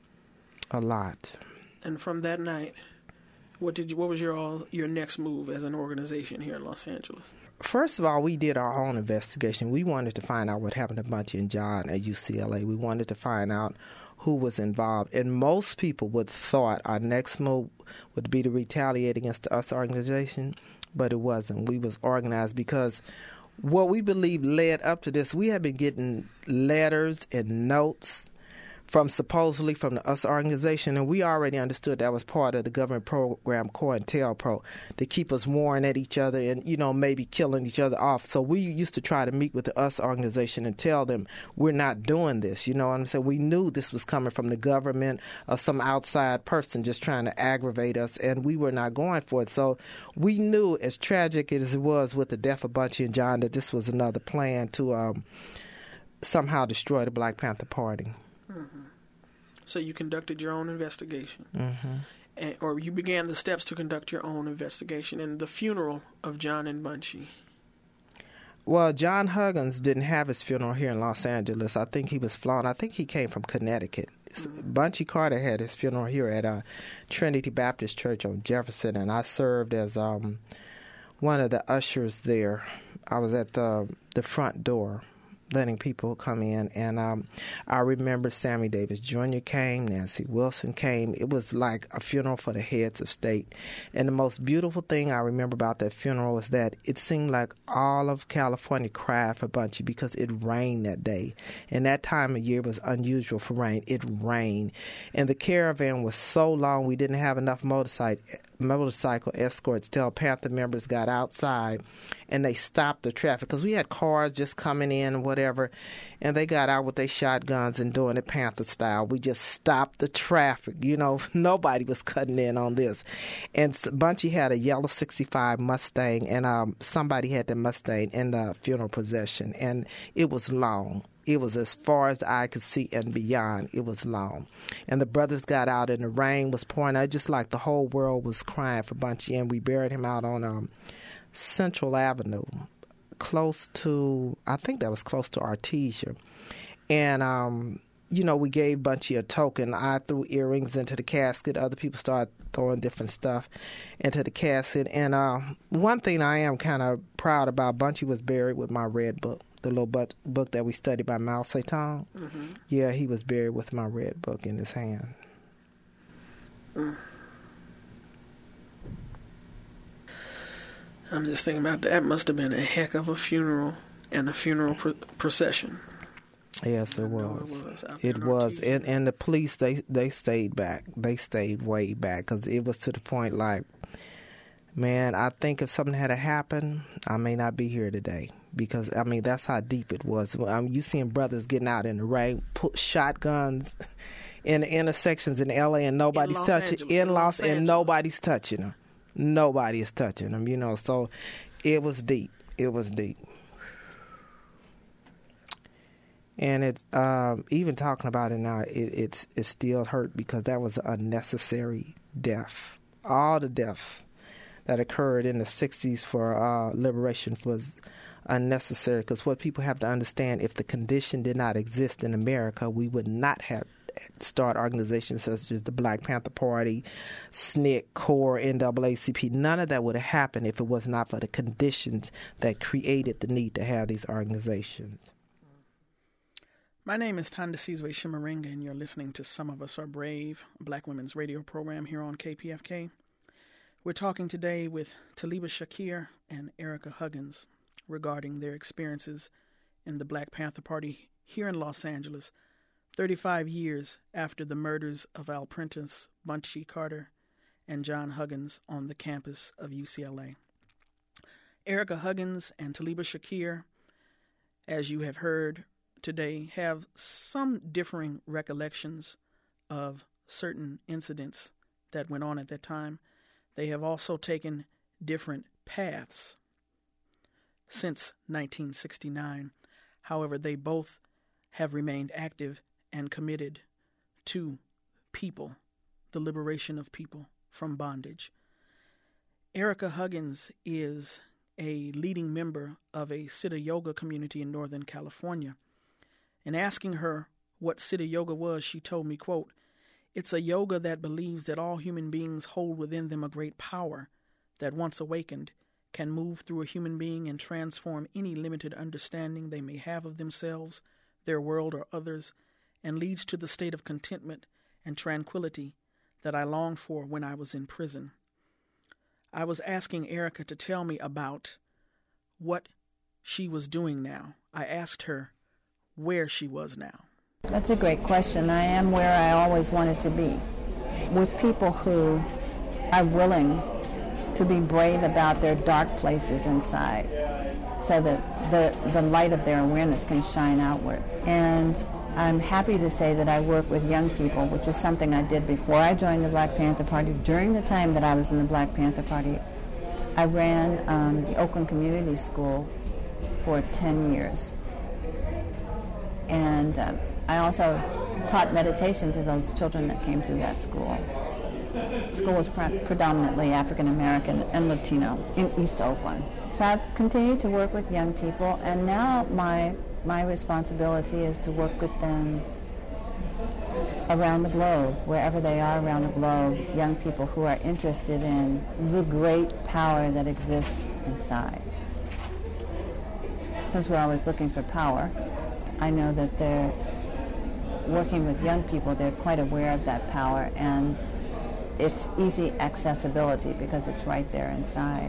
a lot. And from that night, what was your next move as an organization here in Los Angeles? First of all, we did our own investigation. We wanted to find out what happened to Bunchy and John at UCLA. We wanted to find out who was involved. And most people would thought our next move would be to retaliate against the US organization, but it wasn't. We was organized because what we believe led up to this, we had been getting letters and notes supposedly from the US organization, and we already understood that was part of the government program COINTELPRO to keep us warring at each other and, maybe killing each other off. So we used to try to meet with the US organization and tell them we're not doing this. You know what I'm saying? We knew this was coming from the government or some outside person just trying to aggravate us, and we were not going for it. So we knew, as tragic as it was with the death of Bunchy and John, that this was another plan to somehow destroy the Black Panther Party. Mm-hmm. So you conducted your own investigation, mm-hmm. Or you began the steps to conduct your own investigation in the funeral of John and Bunchy. Well, John Huggins didn't have his funeral here in Los Angeles. I think he was flown. I think he came from Connecticut. Mm-hmm. Bunchy Carter had his funeral here at Trinity Baptist Church on Jefferson, and I served as one of the ushers there. I was at the front door, letting people come in, and I remember Sammy Davis Jr. came, Nancy Wilson came. It was like a funeral for the heads of state, and the most beautiful thing I remember about that funeral was that it seemed like all of California cried for Bunchy because it rained that day, and that time of year was unusual for rain. It rained, and the caravan was so long we didn't have enough motorcycle escorts till Panther members got outside and they stopped the traffic because we had cars just coming in and whatever, and they got out with their shotguns and doing it Panther style. We just stopped the traffic. Nobody was cutting in on this. And Bunchy had a yellow 65 Mustang, and somebody had the Mustang in the funeral procession, and it was long. It was as far as the eye could see and beyond. It was long. And the brothers got out, and the rain was pouring out, just like the whole world was crying for Bunchy. And we buried him out on Central Avenue, I think that was close to Artesia. And, we gave Bunchy a token. I threw earrings into the casket. Other people started throwing different stuff into the casket. And one thing I am kind of proud about, Bunchy was buried with my red book. The little book that we studied by Mao Zedong. Mm-hmm. Yeah, he was buried with my red book in his hand. I'm just thinking about that. Must have been a heck of a funeral and a funeral procession. Yes, it was. It was. And the police, they stayed back. They stayed way back because it was to the point like, man, I think if something had happened, I may not be here today. Because, that's how deep it was. You seeing brothers getting out in the rain, put shotguns in the intersections in L.A. and nobody's touching. Nobody's touching them. Nobody is touching them, So it was deep. It was deep. And it's even talking about it now, it's still hurt because that was an unnecessary death. All the death that occurred in the 60s for liberation was unnecessary, because what people have to understand, if the condition did not exist in America, we would not have start organizations such as the Black Panther Party, SNCC, CORE, NAACP. None of that would have happened if it was not for the conditions that created the need to have these organizations. My name is Tonda Sizwe Shimaringa, and you're listening to Some of Us Are Brave, a Black women's radio program here on KPFK. We're talking today with Taliba Shakir and Erica Huggins regarding their experiences in the Black Panther Party here in Los Angeles, 35 years after the murders of Al Prentice, Bunchy Carter, and John Huggins on the campus of UCLA. Erica Huggins and Taliba Shakir, as you have heard today, have some differing recollections of certain incidents that went on at that time. They have also taken different paths since 1969. However, they both have remained active and committed to people, the liberation of people from bondage. Erica Huggins is a leading member of a Siddha Yoga community in Northern California. In asking her what Siddha Yoga was, she told me, quote, "It's a yoga that believes that all human beings hold within them a great power that, once awakened, can move through a human being and transform any limited understanding they may have of themselves, their world, or others, and leads to the state of contentment and tranquility that I longed for when I was in prison." I was asking Erica to tell me about what she was doing now. I asked her where she was now. That's a great question. I am where I always wanted to be, with people who are willing to be brave about their dark places inside, so that the light of their awareness can shine outward. And I'm happy to say that I work with young people, which is something I did before I joined the Black Panther Party. During the time that I was in the Black Panther Party, I ran the Oakland Community School for 10 years. And I also taught meditation to those children that came through that school. The school was predominantly African American and Latino in East Oakland. So I've continued to work with young people, and now my responsibility is to work with them around the globe, wherever they are around the globe, young people who are interested in the great power that exists inside. Since we're always looking for power, I know that they're working with young people, they're quite aware of that power, and it's easy accessibility because it's right there inside.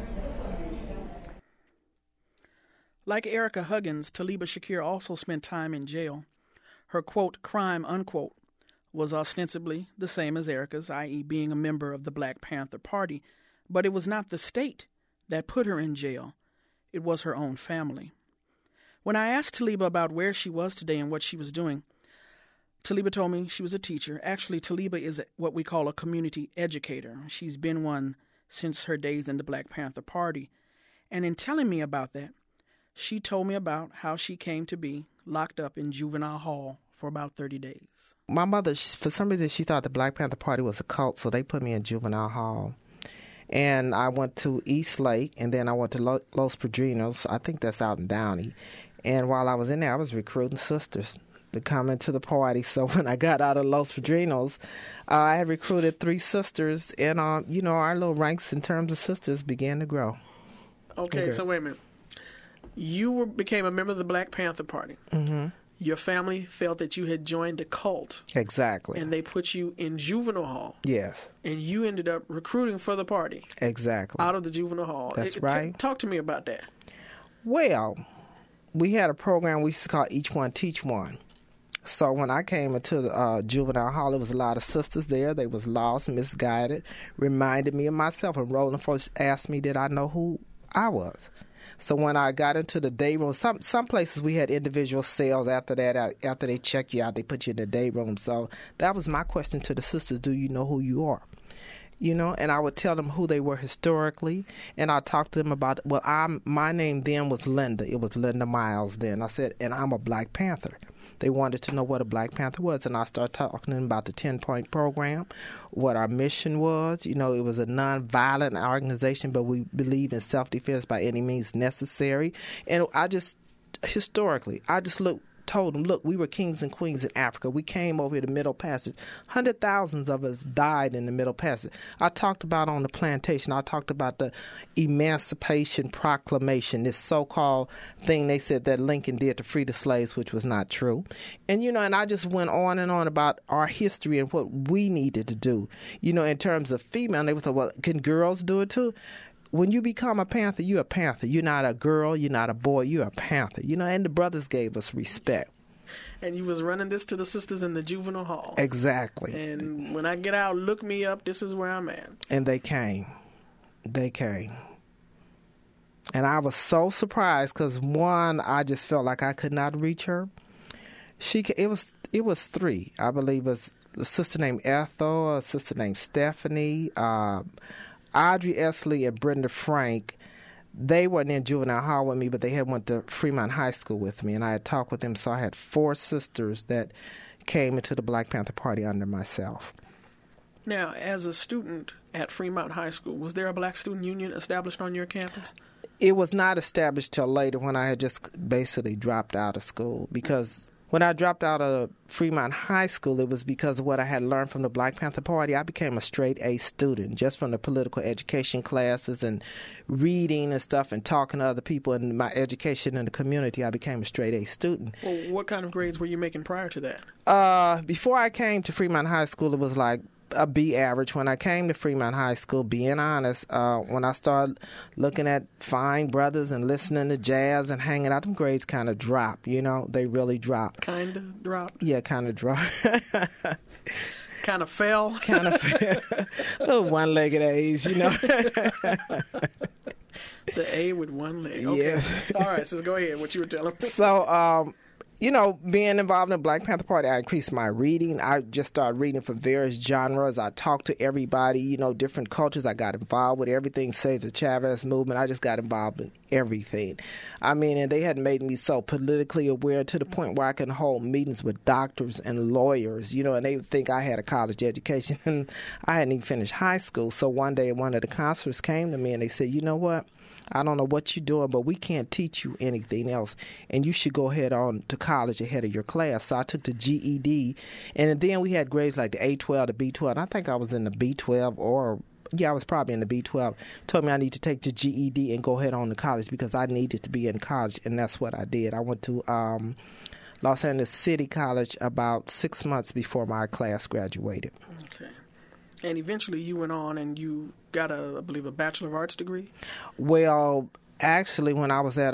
Like Erica Huggins, Taliba Shakir also spent time in jail. Her, quote, crime, unquote, was ostensibly the same as Erica's, i.e. being a member of the Black Panther Party, but it was not the state that put her in jail. It was her own family. When I asked Taliba about where she was today and what she was doing, Taliba told me she was a teacher. Actually, Taliba is what we call a community educator. She's been one since her days in the Black Panther Party. And in telling me about that, she told me about how she came to be locked up in juvenile hall for about 30 days. My mother, for some reason, she thought the Black Panther Party was a cult, so they put me in juvenile hall. And I went to East Lake, and then I went to Los Padrinos. I think that's out in Downey. And while I was in there, I was recruiting sisters to come into the party. So when I got out of Los Padrinos, I had recruited 3 sisters, and our little ranks in terms of sisters began to grow. Okay, so wait a minute. You became a member of the Black Panther Party. Mm-hmm. Your family felt that you had joined a cult. Exactly. And they put you in juvenile hall. Yes. And you ended up recruiting for the party. Exactly. Out of the juvenile hall. That's right. Talk to me about that. Well, we had a program we used to call Each One Teach One. So when I came into the juvenile hall, there was a lot of sisters there. They was lost, misguided, reminded me of myself. And Roland first asked me, did I know who I was? So when I got into the day room, some places we had individual cells. After that, after they check you out, they put you in the day room. So that was my question to the sisters: do you know who you are? And I would tell them who they were historically, and I talked to them about, my name then was Linda. It was Linda Miles then. I said, and I'm a Black Panther. They wanted to know what a Black Panther was, and I started talking to them about the 10-point program, what our mission was. It was a nonviolent organization, but we believe in self-defense by any means necessary. And I just told them, look, we were kings and queens in Africa. We came over here to Middle Passage. Hundreds of thousands of us died in the Middle Passage. I talked about on the plantation, I talked about the Emancipation Proclamation, this so-called thing they said that Lincoln did to free the slaves, which was not true. And, and I just went on and on about our history and what we needed to do. In terms of female, they would say, well, can girls do it too? When you become a Panther, you're a Panther. You're not a girl. You're not a boy. You're a Panther. And the brothers gave us respect. And you was running this to the sisters in the juvenile hall. Exactly. And when I get out, look me up. This is where I'm at. And they came. And I was so surprised because, one, I just felt like I could not reach her. It was three. I believe it was a sister named Ethel, a sister named Stephanie, Audrey Esley and Brenda Frank. They weren't in juvenile hall with me, but they had went to Fremont High School with me, and I had talked with them. So I had four sisters that came into the Black Panther Party under myself. Now, as a student at Fremont High School, was there a Black Student Union established on your campus? It was not established till later when I had just basically dropped out of school, because when I dropped out of Fremont High School, it was because of what I had learned from the Black Panther Party. I became a straight A student just from the political education classes and reading and stuff and talking to other people in my education in the community. I became a straight A student. Well, what kind of grades were you making prior to that? Before I came to Fremont High School, it was like a B average. When I came to Fremont High School, being honest, when I started looking at fine brothers and listening to jazz and hanging out, them grades kind of dropped, they really dropped. Kind of dropped? Yeah, kind of dropped. Kind of fell? Kind of fell. Little one-legged A's, The A with one leg. Okay. Yes. All right, so go ahead, what you were telling me. So, being involved in the Black Panther Party, I increased my reading. I just started reading from various genres. I talked to everybody, different cultures. I got involved with everything, Cesar Chavez movement. I just got involved in everything. And they had made me so politically aware to the point where I can hold meetings with doctors and lawyers, and they would think I had a college education. And I hadn't even finished high school. So one day, one of the counselors came to me and they said, you know what? I don't know what you're doing, but we can't teach you anything else, and you should go ahead on to college ahead of your class. So I took the GED, and then we had grades like the A12, the B12. And I think I was in the B12 I was probably in the B12. Told me I need to take the GED and go ahead on to college because I needed to be in college, and that's what I did. I went to Los Angeles City College about 6 months before my class graduated. Okay. And eventually you went on and you got I believe, a Bachelor of Arts degree? Well, actually, when I was at...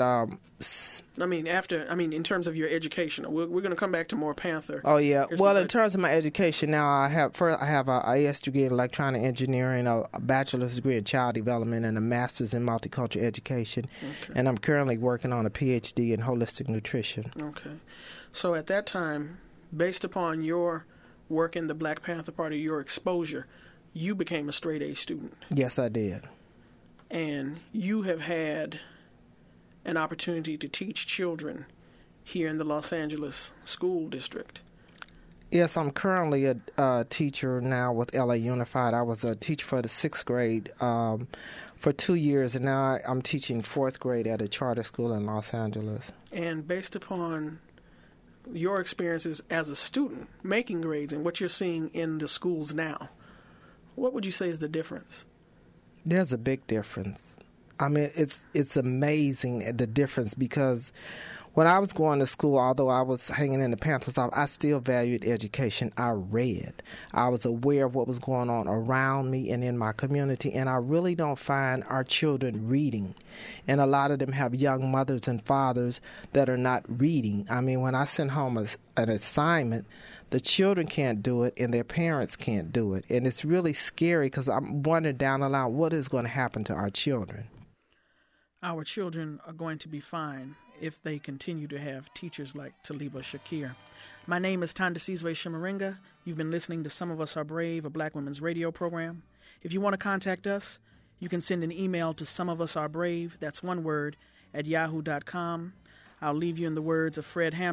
in terms of your education, we're going to come back to more Panther. Oh, yeah. Well, in terms of my education now, I have an AS degree in electronic engineering, a bachelor's degree in child development, and a master's in multicultural education. Okay. And I'm currently working on a PhD in holistic nutrition. Okay. So at that time, based upon your work in the Black Panther Party, your exposure, you became a straight A student. Yes, I did. And you have had an opportunity to teach children here in the Los Angeles school district. Yes, I'm currently a teacher now with LA Unified. I was a teacher for the 6th grade for 2 years, and now I'm teaching 4th grade at a charter school in Los Angeles. And based upon your experiences as a student making grades and what you're seeing in the schools now, what would you say is the difference? There's a big difference. It's amazing, the difference, because when I was going to school, although I was hanging in the Panthers office, I still valued education. I read. I was aware of what was going on around me and in my community, and I really don't find our children reading. And a lot of them have young mothers and fathers that are not reading. When I send home an assignment, the children can't do it and their parents can't do it. And it's really scary because I'm wondering down the line what is going to happen to our children. Our children are going to be fine if they continue to have teachers like Taliba Shakir. My name is Tandasizwe Shimaringa. You've been listening to Some of Us Are Brave, a Black women's radio program. If you want to contact us, you can send an email to someofusarebrave, that's one word, at yahoo.com. I'll leave you in the words of Fred Hampton.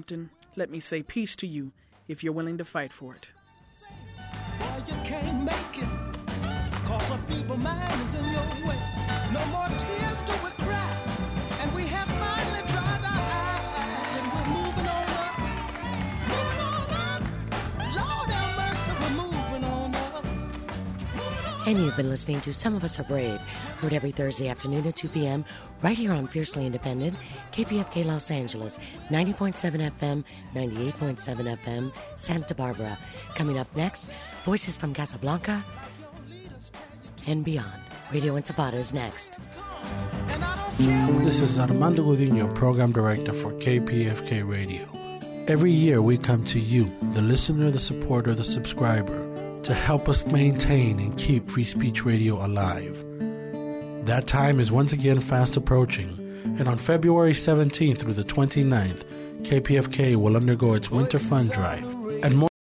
let me say peace to you if you're willing to fight for it. Boy, you can't make it, 'cause a feeble mind is in your way. No more tears do we cry, and we have finally dried our eyes, and we're moving on up. Moving on up. Lord have mercy, we're moving on up. And you've been listening to Some of Us Are Brave, heard every Thursday afternoon at 2 p.m. right here on Fiercely Independent, KPFK Los Angeles, 90.7 FM, 98.7 FM, Santa Barbara. Coming up next, Voices from Casablanca and beyond. Radio Intifada is next. This is Armando Godinho, Program Director for KPFK Radio. Every year we come to you, the listener, the supporter, the subscriber, to help us maintain and keep Free Speech Radio alive. That time is once again fast approaching, and on February 17th through the 29th, KPFK will undergo its Winter Fund Drive. And more